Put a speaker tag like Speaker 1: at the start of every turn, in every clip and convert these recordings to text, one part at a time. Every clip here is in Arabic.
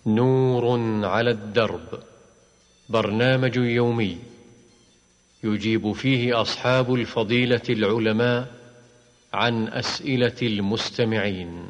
Speaker 1: نور على الدرب، برنامج يومي يجيب فيه أصحاب الفضيلة العلماء عن أسئلة المستمعين.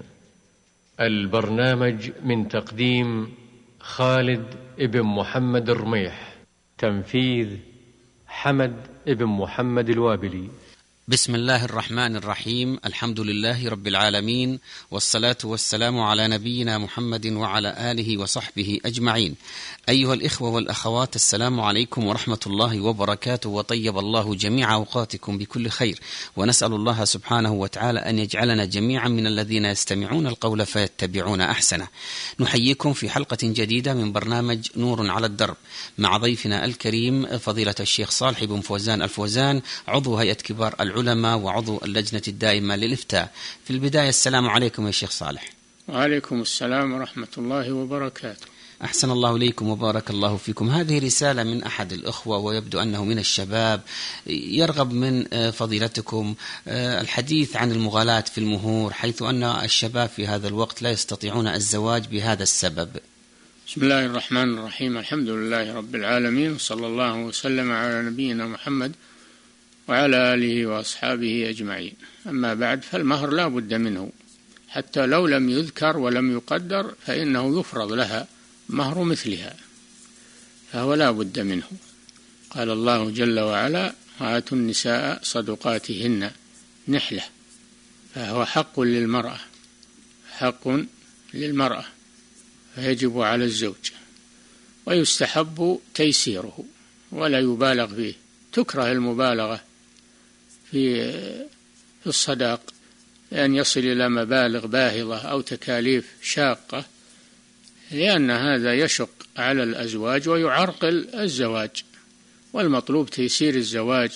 Speaker 1: البرنامج من تقديم خالد ابن محمد الرميح، تنفيذ حمد ابن محمد الوابلي.
Speaker 2: بسم الله الرحمن الرحيم. الحمد لله رب العالمين، والصلاة والسلام على نبينا محمد وعلى آله وصحبه أجمعين. أيها الإخوة والأخوات، السلام عليكم ورحمة الله وبركاته، وطيب الله جميع أوقاتكم بكل خير، ونسأل الله سبحانه وتعالى أن يجعلنا جميعا من الذين يستمعون القول فيتبعون أحسنه. نحييكم في حلقة جديدة من برنامج نور على الدرب مع ضيفنا الكريم فضيلة الشيخ صالح بن فوزان الفوزان، عضو هيئة كبار العلماء وعضو اللجنة الدائمة للإفتاء. في البداية السلام عليكم يا شيخ صالح.
Speaker 3: وعليكم السلام ورحمة الله وبركاته.
Speaker 2: أحسن الله إليكم وبارك الله فيكم. هذه رسالة من أحد الأخوة ويبدو أنه من الشباب، يرغب من فضيلتكم الحديث عن المغالاة في المهور، حيث أن الشباب في هذا الوقت لا يستطيعون الزواج بهذا السبب.
Speaker 3: بسم الله الرحمن الرحيم. الحمد لله رب العالمين، صلى الله وسلم على نبينا محمد وعلى آله وأصحابه أجمعين. أما بعد، فالمهر لا بد منه، حتى لو لم يذكر ولم يقدر فإنه يفرض لها مهر مثلها، فهو لا بد منه. قال الله جل وعلا: وآتوا النساء صدقاتهن نحلة، فهو حق للمرأة، حق للمرأة، فيجب على الزوج، ويستحب تيسيره ولا يبالغ فيه. تكره المبالغة في الصداق، لأن يصل إلى مبالغ باهظة أو تكاليف شاقة، لأن هذا يشق على الأزواج ويعرقل الزواج. والمطلوب تيسير الزواج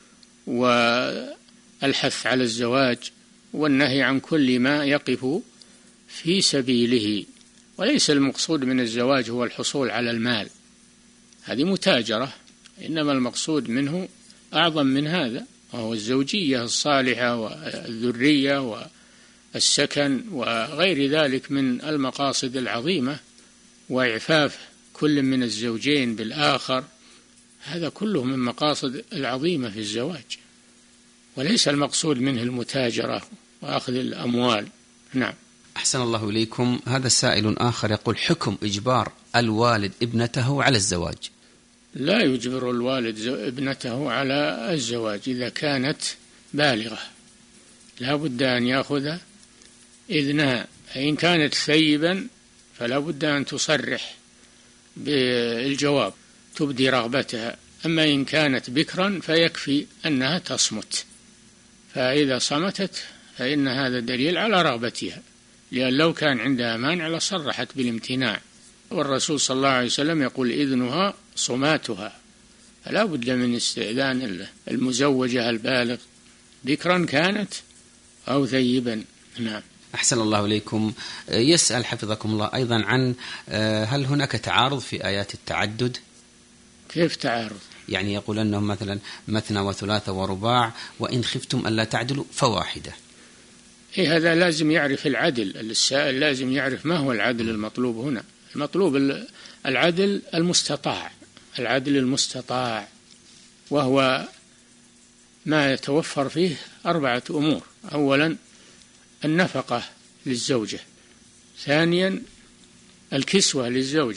Speaker 3: والحث على الزواج والنهي عن كل ما يقف في سبيله. وليس المقصود من الزواج هو الحصول على المال، هذه متاجرة، إنما المقصود منه أعظم من هذا، وهو الزوجية الصالحة والذرية والسكن وغير ذلك من المقاصد العظيمة، وإعفاف كل من الزوجين بالآخر. هذا كله من مقاصد العظيمة في الزواج، وليس المقصود منه المتاجرة وأخذ الأموال. نعم.
Speaker 2: أحسن الله إليكم. هذا سائل آخر يقول: حكم إجبار الوالد ابنته على الزواج.
Speaker 3: لا يجبر الوالد ابنته على الزواج إذا كانت بالغة، لا بد أن يأخذ إذنها. فإن كانت ثيبا فلا بد أن تصرح بالجواب، تبدي رغبتها. أما إن كانت بكرا فيكفي أنها تصمت، فإذا صمتت فإن هذا دليل على رغبتها، لأن لو كان عندها مانع لصرحت بالامتناع. والرسول صلى الله عليه وسلم يقول: إذنها صماتها، فلا بد من استئذان المزوجة البالغ، بكرا كانت أو ثيبا. نعم.
Speaker 2: أحسن الله إليكم. يسأل حفظكم الله أيضا عن هل هناك تعارض في آيات التعدد؟
Speaker 3: كيف تعارض؟
Speaker 2: يعني يقول أنهم مثلا مثنى وثلاثة ورباع، وإن خفتم ألا تعدلوا فواحدة.
Speaker 3: هذا لازم يعرف العدل، السائل لازم يعرف ما هو العدل المطلوب هنا. المطلوب العدل المستطاع، العدل المستطاع، وهو ما يتوفر فيه 4 أمور: أولا النفقة للزوجة، ثانيا الكسوة للزوجة،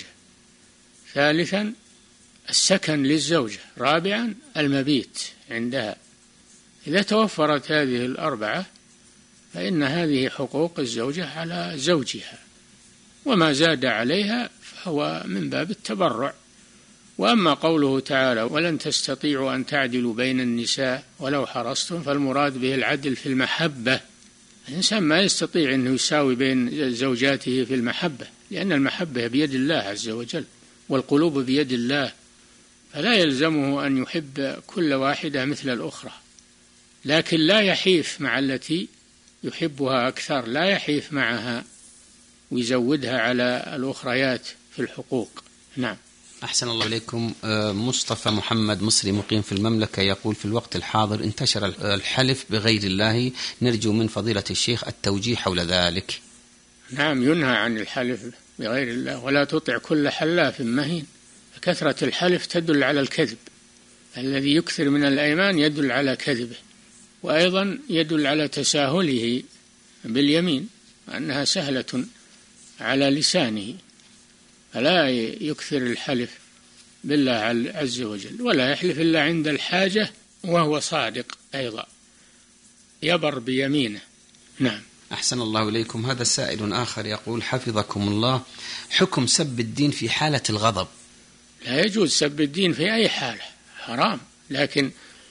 Speaker 3: ثالثا السكن للزوجة، رابعا المبيت عندها. إذا توفرت هذه 4 فإن هذه حقوق الزوجة على زوجها، وما زاد عليها فهو من باب التبرع. وأما قوله تعالى: ولن تستطيعوا أن تعدلوا بين النساء ولو حرصتم، فالمراد به العدل في المحبة. الإنسان ما يستطيع أن يساوي بين زوجاته في المحبة، لأن المحبة بيد الله عز وجل، والقلوب بيد الله، فلا يلزمه أن يحب كل واحدة مثل الأخرى، لكن لا يحيف مع التي يحبها أكثر، لا يحيف معها ويزودها على الأخريات في الحقوق. نعم.
Speaker 2: أحسن الله إليكم. مصطفى محمد مصري مقيم في المملكة يقول: في الوقت الحاضر انتشر الحلف بغير الله، نرجو من فضيلة الشيخ التوجيه حول ذلك.
Speaker 3: نعم، ينهى عن الحلف بغير الله. ولا تطع كل حلاف مهين. كثرة الحلف تدل على الكذب، الذي يكثر من الأيمان يدل على كذبه، وأيضا يدل على تساهله باليمين، أنها سهلة على لسانه، فلا يكثر الحلف بالله عز وجل، ولا يحلف إلا عند الحاجة وهو صادق، أيضا يبر بيمينه. نعم.
Speaker 2: أحسن الله إليكم. هذا سائل آخر يقول حفظكم الله: حكم سب الدين في حالة الغضب.
Speaker 3: لا يجوز سب الدين في أي حالة، حرام، لكن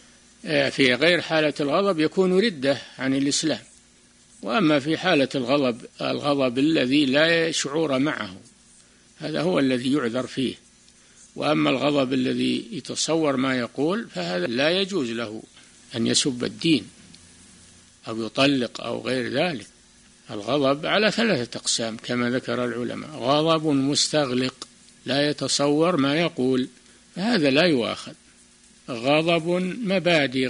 Speaker 3: في غير حالة الغضب يكون ردة عن الإسلام. وأما في حالة الغضب الذي لا شعور معه، هذا هو الذي يعذر فيه. وأما الغضب الذي يتصور ما يقول فهذا لا يجوز له أن يسب الدين أو يطلق أو غير ذلك. الغضب على 3 أقسام كما ذكر العلماء: غضب مستغلق لا يتصور ما يقول، فهذا لا يؤاخذ. غضب مبادئ،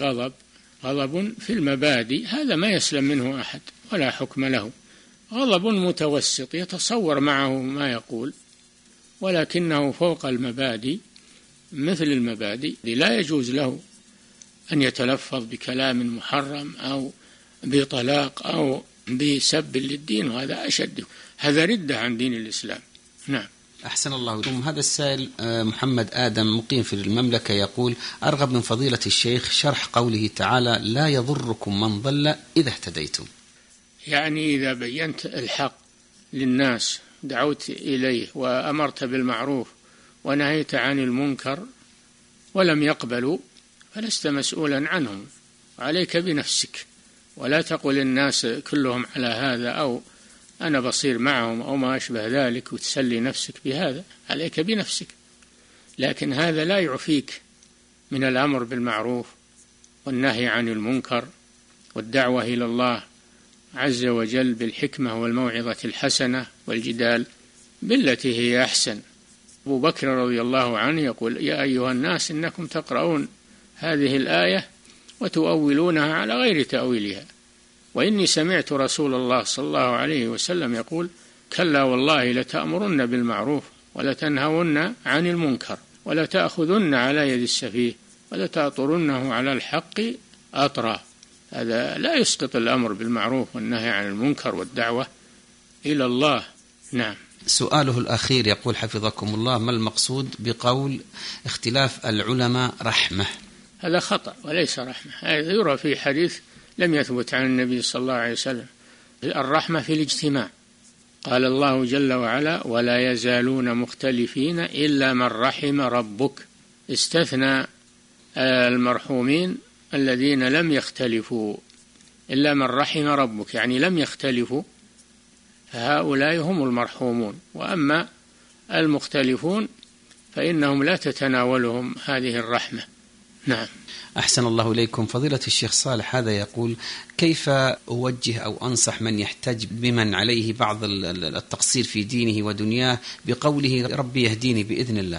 Speaker 3: غضب في المبادئ، هذا ما يسلم منه أحد ولا حكم له. غضب متوسط يتصور معه ما يقول ولكنه فوق المبادئ، مثل المبادئ، لا يجوز له أن يتلفظ بكلام محرم أو بطلاق أو بسب للدين، وهذا أشد، هذا ردة عن دين الإسلام. نعم.
Speaker 2: أحسن الله إليكم. هذا السائل محمد آدم مقيم في المملكة يقول: أرغب من فضيلة الشيخ شرح قوله تعالى: لا يضركم من ضل إذا اهتديتم.
Speaker 3: يعني إذا بينت الحق للناس، دعوت إليه وأمرت بالمعروف ونهيت عن المنكر ولم يقبلوا، فلست مسؤولا عنهم، عليك بنفسك، ولا تقل الناس كلهم على هذا أو أنا بصير معهم أو ما أشبه ذلك وتسلي نفسك بهذا، عليك بنفسك. لكن هذا لا يعفيك من الأمر بالمعروف والنهي عن المنكر والدعوة إلى الله عز وجل بالحكمة والموعظة الحسنة والجدال بالتي هي أحسن. أبو بكر رضي الله عنه يقول: يا أيها الناس إنكم تقرؤون هذه الآية وتؤولونها على غير تأويلها، وإني سمعت رسول الله صلى الله عليه وسلم يقول: كلا والله لتأمرن بالمعروف ولتنهون عن المنكر ولتأخذن على يد السفيه ولتأطرنه على الحق أطرا. هذا لا يسقط الأمر بالمعروف والنهي عن المنكر والدعوة إلى الله. نعم.
Speaker 2: سؤاله الأخير يقول حفظكم الله: ما المقصود بقول اختلاف العلماء رحمة؟
Speaker 3: هذا خطأ وليس رحمة، هذا يرى في حديث لم يثبت عن النبي صلى الله عليه وسلم. الرحمة في الاجتماع، قال الله جل وعلا: ولا يزالون مختلفين إلا من رحم ربك. استثنى المرحومين الذين لم يختلفوا، إلا من رحم ربك يعني لم يختلفوا، فهؤلاء هم المرحومون. وأما المختلفون فإنهم لا تتناولهم هذه الرحمة. نعم.
Speaker 2: أحسن الله إليكم. فضيلة الشيخ صالح هذا يقول: كيف أوجه أو أنصح من يحتج بمن عليه بعض التقصير في دينه ودنياه بقوله ربي يهديني بإذن الله؟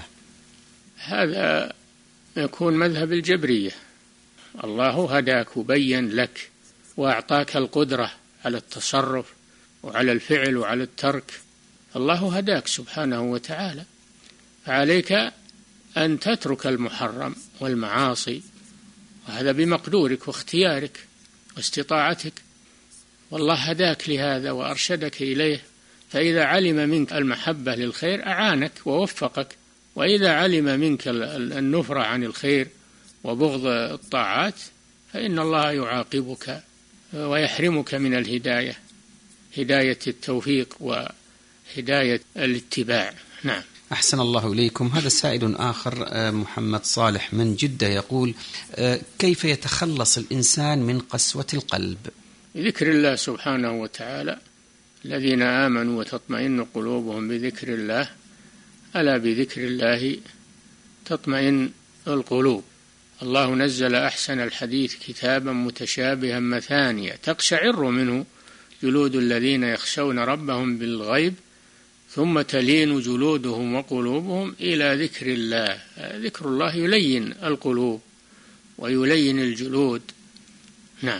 Speaker 3: هذا يكون مذهب الجبرية. الله هداك وبين لك وأعطاك القدرة على التصرف وعلى الفعل وعلى الترك، الله هداك سبحانه وتعالى، فعليك أن تترك المحرم والمعاصي، وهذا بمقدورك واختيارك واستطاعتك، والله هداك لهذا وأرشدك إليه. فإذا علم منك المحبة للخير أعانك ووفقك، وإذا علم منك النفرة عن الخير وبغض الطاعات فإن الله يعاقبك ويحرمك من الهداية، هداية التوفيق وهداية الاتباع. نعم.
Speaker 2: أحسن الله إليكم. هذا سائل آخر محمد صالح من جدة يقول: كيف يتخلص الإنسان من قسوة القلب؟
Speaker 3: بذكر الله سبحانه وتعالى. الذين آمنوا وتطمئن قلوبهم بذكر الله، ألا بذكر الله تطمئن القلوب. الله نزل أحسن الحديث كتابا متشابها مثانية تقشعر منه جلود الذين يخشون ربهم بالغيب ثم تلين جلودهم وقلوبهم إلى ذكر الله. ذكر الله يلين القلوب ويلين الجلود. نعم.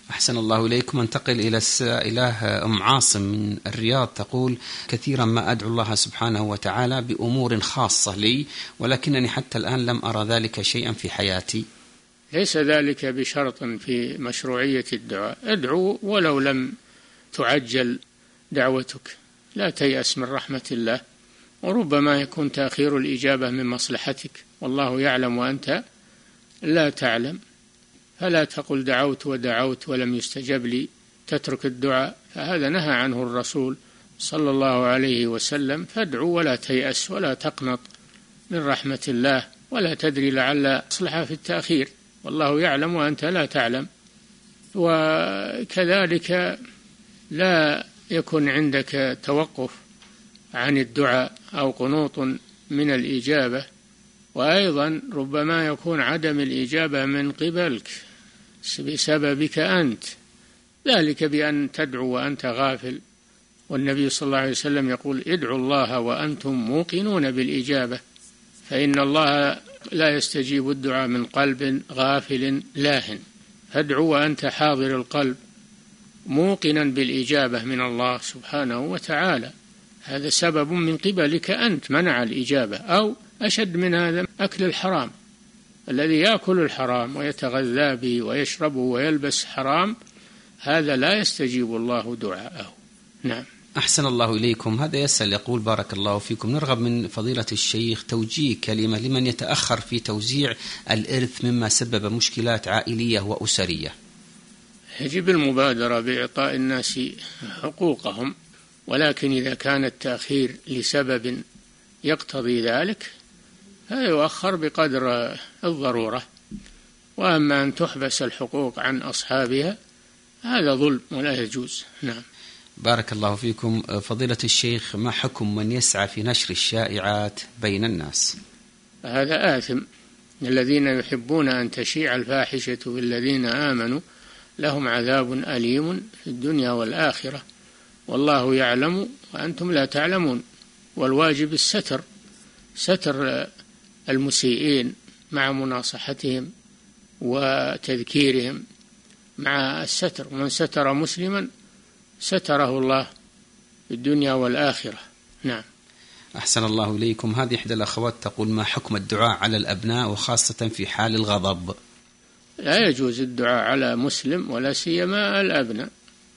Speaker 2: أحسن الله إليكم. انتقل إلى السائلة أم عاصم من الرياض، تقول: كثيرا ما أدعو الله سبحانه وتعالى بأمور خاصة لي، ولكنني حتى الآن لم أرى ذلك شيئا في حياتي.
Speaker 3: ليس ذلك بشرط في مشروعية الدعاء. ادعو ولو لم تعجل دعوتك، لا تيأس من رحمة الله، وربما يكون تأخير الإجابة من مصلحتك، والله يعلم وأنت لا تعلم. فلا تقل دعوت ودعوت ولم يستجب لي، تترك الدعاء، فهذا نهى عنه الرسول صلى الله عليه وسلم. فادعو ولا تيأس ولا تقنط من رحمة الله، ولا تدري لعل مصلحة في التأخير، والله يعلم وأنت لا تعلم. وكذلك لا يكن عندك توقف عن الدعاء أو قنوط من الإجابة. وأيضا ربما يكون عدم الإجابة من قبلك بسببك أنت، ذلك بأن تدعو وأنت غافل. والنبي صلى الله عليه وسلم يقول: ادعوا الله وأنتم موقنون بالإجابة، فإن الله لا يستجيب الدعاء من قلب غافل لاهٍ. فادعو وأنت حاضر القلب موقنا بالإجابة من الله سبحانه وتعالى. هذا سبب من قبلك أنت منع الإجابة. أو أشد من هذا، أكل الحرام. الذي يأكل الحرام ويتغذى به ويشربه ويلبس حرام، هذا لا يستجيب الله دعاءه. نعم.
Speaker 2: أحسن الله إليكم. هذا يسأل يقول: بارك الله فيكم، نرغب من فضيلة الشيخ توجيه كلمة لمن يتأخر في توزيع الإرث مما سبب مشكلات عائلية وأسرية.
Speaker 3: يجب المبادرة بإعطاء الناس حقوقهم، ولكن إذا كان التأخير لسبب يقتضي ذلك فيؤخر بقدر الضرورة. وأما أن تحبس الحقوق عن أصحابها هذا ظلم ولا يجوز. نعم.
Speaker 2: بارك الله فيكم. فضيلة الشيخ، ما حكم من يسعى في نشر الشائعات بين الناس؟
Speaker 3: هذا آثم. الذين يحبون أن تشيع الفاحشة بالذين آمنوا لهم عذاب أليم في الدنيا والآخرة، والله يعلم وأنتم لا تعلمون. والواجب الستر، ستر المسيئين مع مناصحتهم وتذكيرهم مع الستر. ومن ستر مسلما ستره الله في الدنيا والآخرة. نعم.
Speaker 2: أحسن الله إليكم. هذه إحدى الأخوات تقول: ما حكم الدعاء على الأبناء وخاصة في حال الغضب؟
Speaker 3: لا يجوز الدعاء على مسلم ولا سيما الأبناء.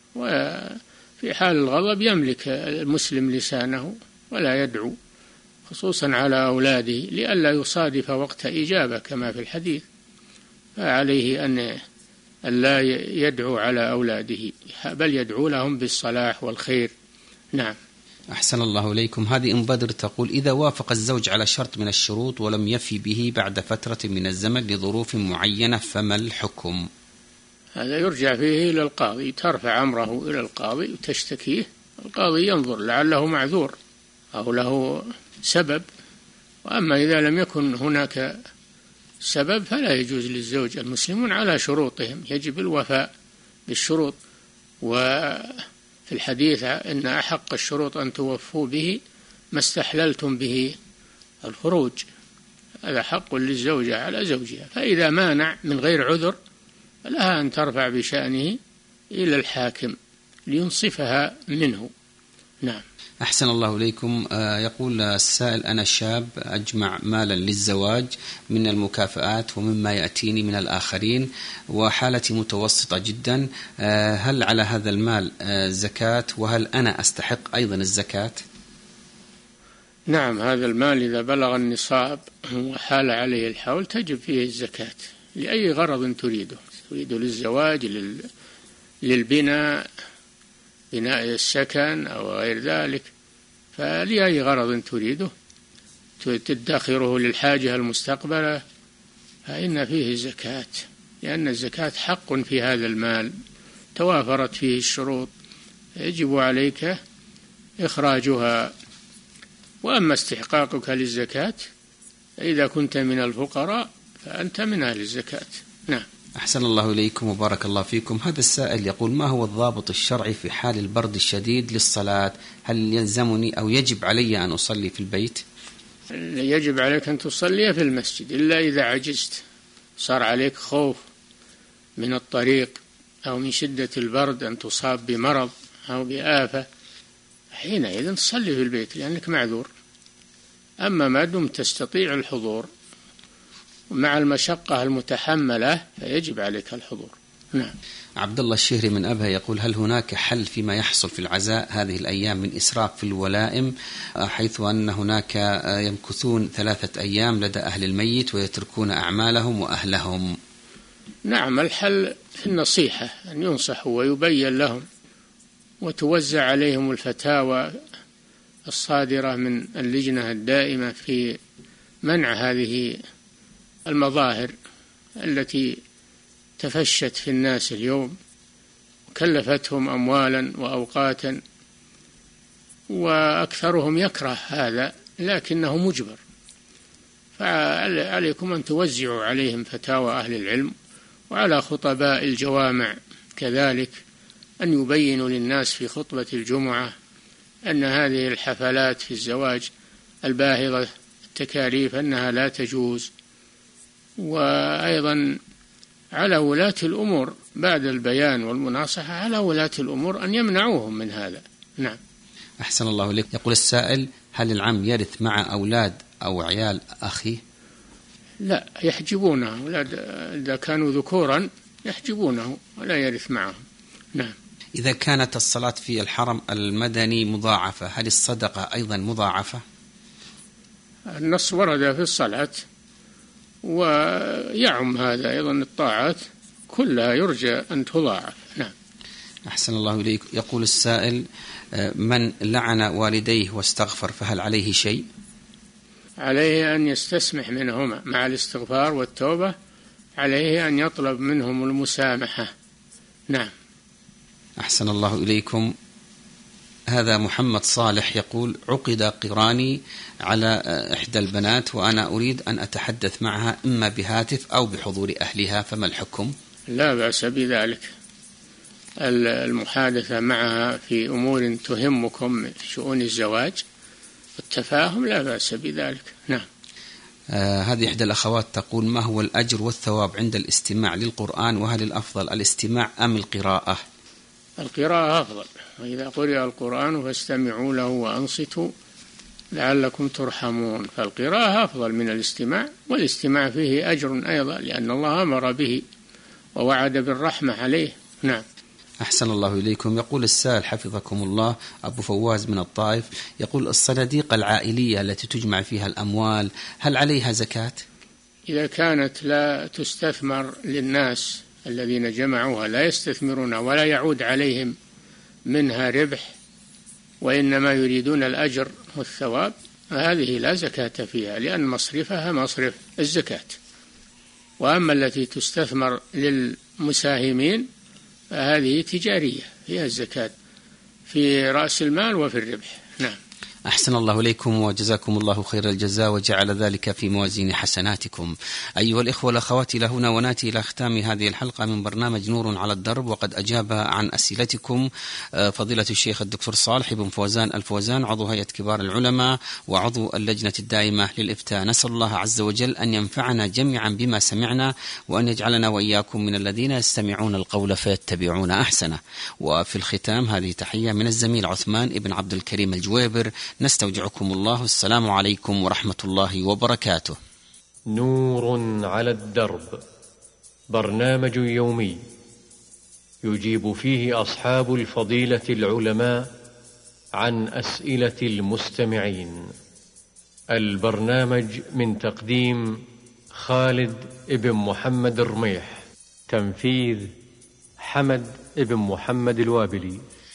Speaker 3: وفي حال الغضب يملك المسلم لسانه ولا يدعو، خصوصا على أولاده لئلا يصادف وقت إجابة كما في الحديث. فعليه أن لا يدعو على أولاده، بل يدعو لهم بالصلاح والخير. نعم.
Speaker 2: أحسن الله إليكم. هذه أم بدر تقول: إذا وافق الزوج على شرط من الشروط ولم يفي به بعد فترة من الزمن لظروف معينة، فما الحكم؟
Speaker 3: هذا يرجع فيه إلى القاضي، ترفع أمره إلى القاضي وتشتكيه، القاضي ينظر لعله معذور أو له سبب. وأما إذا لم يكن هناك سبب فلا يجوز للزوج. المسلمون على شروطهم، يجب الوفاء بالشروط. وفي الحديث: إن أحق الشروط أن توفوا به ما استحللتم به الفروج. هذا حق للزوجة على زوجها، فإذا مانع من غير عذر فلها أن ترفع بشأنه إلى الحاكم لينصفها منه. نعم.
Speaker 2: أحسن الله إليكم. يقول السائل: أنا شاب أجمع مالا للزواج من المكافآت ومما يأتيني من الآخرين، وحالتي متوسطة جدا، هل على هذا المال زكاة؟ وهل أنا أستحق أيضا الزكاة؟
Speaker 3: نعم، هذا المال إذا بلغ النصاب وحال عليه الحول تجب فيه الزكاة لأي غرض تريده للزواج، للبناء، بناء السكن أو غير ذلك، فلأي غرض تريده تدخره للحاجة المستقبلة فإن فيه زكاة، لأن الزكاة حق في هذا المال توافرت فيه الشروط، يجب عليك إخراجها. وأما استحقاقك للزكاة إذا كنت من الفقراء فأنت من أهل الزكاة. نعم.
Speaker 2: أحسن الله إليكم وبارك الله فيكم. هذا السائل يقول: ما هو الضابط الشرعي في حال البرد الشديد للصلاة؟ هل يلزمني أو يجب علي أن أصلي في البيت؟
Speaker 3: يجب عليك أن تصلي في المسجد، إلا إذا عجزت، صار عليك خوف من الطريق أو من شدة البرد أن تصاب بمرض أو بآفة، حينئذ تصلي في البيت لأنك معذور. أما ما دمت تستطيع الحضور مع المشقة المتحملة فيجب عليك الحضور. نعم.
Speaker 2: عبد الله الشهري من أبها يقول: هل هناك حل فيما يحصل في العزاء هذه الأيام من إسراف في الولائم، حيث أن هناك يمكثون 3 أيام لدى أهل الميت ويتركون أعمالهم وأهلهم؟
Speaker 3: نعم، الحل في النصيحة، أن ينصحوا ويبين لهم وتوزع عليهم الفتاوى الصادرة من اللجنة الدائمة في منع هذه المظاهر التي تفشت في الناس اليوم وكلفتهم أموالا وأوقاتا، وأكثرهم يكره هذا لكنه مجبر. فعليكم أن توزعوا عليهم فتاوى أهل العلم، وعلى خطباء الجوامع كذلك أن يبينوا للناس في خطبة الجمعة أن هذه الحفلات في الزواج الباهظة التكاليف أنها لا تجوز. وأيضا على ولاة الأمور بعد البيان والمناصحة، على ولاة الأمور أن يمنعوهم من هذا. نعم.
Speaker 2: أحسن الله إليك. يقول السائل: هل العم يرث مع أولاد أو عيال أخيه؟
Speaker 3: لا، يحجبونه، أولاد إذا كانوا ذكورا يحجبونه ولا يرث معهم. نعم.
Speaker 2: إذا كانت الصلاة في الحرم المدني مضاعفة، هل الصدقة أيضا مضاعفة؟
Speaker 3: النص ورد في الصلاة ويعم هذا أيضا، الطاعات كلها يرجى أن تضاعف. نعم.
Speaker 2: أحسن الله إليك. يقول السائل: من لعن والديه واستغفر فهل عليه شيء؟
Speaker 3: عليه أن يستسمح منهما مع الاستغفار والتوبة، عليه أن يطلب منهم المسامحة. نعم.
Speaker 2: أحسن الله إليكم. هذا محمد صالح يقول: عقد قراني على إحدى البنات وأنا أريد أن أتحدث معها إما بهاتف أو بحضور أهلها، فما الحكم؟
Speaker 3: لا بأس بذلك، المحادثة معها في أمور تهمكم في شؤون الزواج والتفاهم لا بأس بذلك. نعم.
Speaker 2: هذه إحدى الأخوات تقول: ما هو الأجر والثواب عند الاستماع للقرآن، وهل الأفضل الاستماع أم القراءة؟
Speaker 3: القراءة أفضل، وإذا قرئ القرآن فاستمعوا له وأنصتوا لعلكم ترحمون. فالقراءة أفضل من الاستماع، والاستماع فيه أجر أيضا لأن الله أمر به ووعد بالرحمة عليه. نعم.
Speaker 2: أحسن الله إليكم. يقول السائل حفظكم الله أبو فواز من الطائف يقول: الصناديق العائلية التي تجمع فيها الأموال هل عليها زكاة؟
Speaker 3: إذا كانت لا تستثمر للناس الذين جمعوها، لا يستثمرون ولا يعود عليهم منها ربح وإنما يريدون الأجر والثواب، هذه لا زكاة فيها لأن مصرفها مصرف الزكاة. وأما التي تستثمر للمساهمين فهذه تجارية فيها الزكاة في رأس المال وفي الربح. نعم.
Speaker 2: أحسن الله إليكم وجزاكم الله خير الجزاء وجعل ذلك في موازين حسناتكم. أيها الإخوة والأخوات، إلى هنا ونأتي إلى ختام هذه الحلقة من برنامج نور على الدرب، وقد أجاب عن أسئلتكم فضيلة الشيخ الدكتور صالح بن فوزان الفوزان، عضو هيئة كبار العلماء وعضو اللجنة الدائمة للإفتاء. نسأل الله عز وجل أن ينفعنا جميعا بما سمعنا، وأن يجعلنا وإياكم من الذين يستمعون القول فيتبعون أحسنه. وفي الختام هذه تحية من الزميل عثمان ابن عبد الكريم الجويبر، نستودعكم الله. السلام عليكم ورحمة الله وبركاته.
Speaker 1: نور على الدرب، برنامج يومي يجيب فيه أصحاب الفضيلة العلماء عن أسئلة المستمعين. البرنامج من تقديم خالد ابن محمد الرميح، تنفيذ حمد ابن محمد الوابلي.